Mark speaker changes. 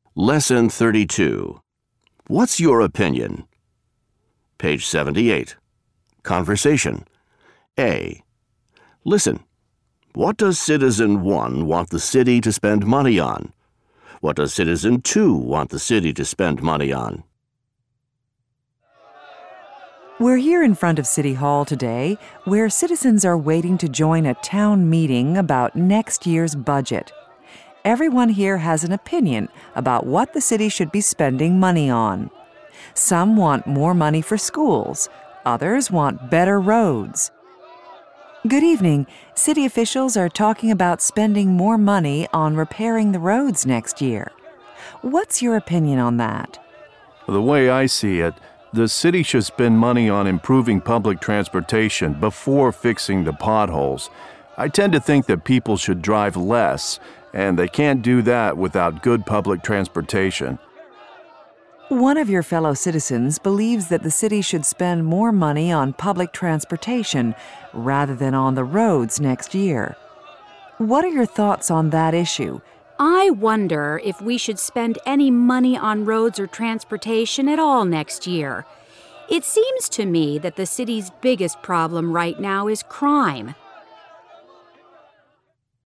Speaker 1: Lesson 32. What's your opinion? Page 78. Conversation. A. Listen. What does Citizen 1 want the city to spend money on? What does Citizen 2 want the city to spend money on?
Speaker 2: We're here in front of City Hall today, where citizens are waiting to join a town meeting about next year's budget. Everyone here has an opinion about what the city should be spending money on. Some want more money for schools. Others want better roads. Good evening. City officials are talking about spending more money on repairing the roads next year. What's your opinion on that?
Speaker 3: The way I see it, the city should spend money on improving public transportation before fixing the potholes. I tend to think that people should drive less, and they can't do that without good public transportation.
Speaker 2: One of your fellow citizens believes that the city should spend more money on public transportation rather than on the roads next year. What are your thoughts on that issue?
Speaker 4: I wonder if we should spend any money on roads or transportation at all next year. It seems to me that the city's biggest problem right now is crime.